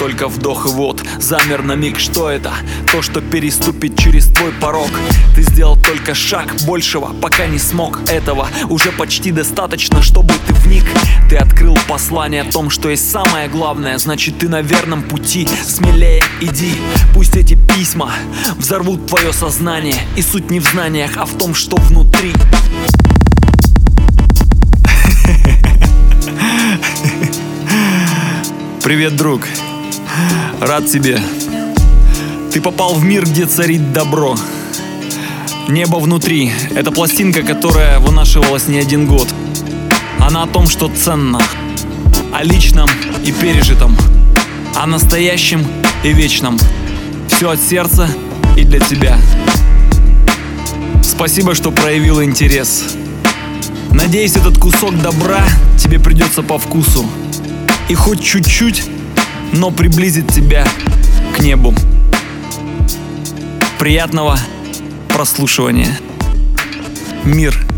только вдох и вот. Замер на миг, что это? То, что переступит через твой порог. Ты сделал только шаг, большего пока не смог. Этого уже почти достаточно, чтобы ты вник. Ты открыл послание о том, что есть самое главное. Значит, ты на верном пути, смелее иди. Пусть эти письма взорвут твое сознание. И суть не в знаниях, а в том, что внутри. Привет, друг. Рад тебе. Ты попал в мир, где царит добро. Небо внутри. Это пластинка, которая вынашивалась не один год. Она о том, что ценно. О личном и пережитом. О настоящем и вечном. Все от сердца и для тебя. Спасибо, что проявил интерес. Надеюсь, этот кусок добра тебе придется по вкусу. И хоть чуть-чуть, но приблизит тебя к небу. Приятного прослушивания. Мир.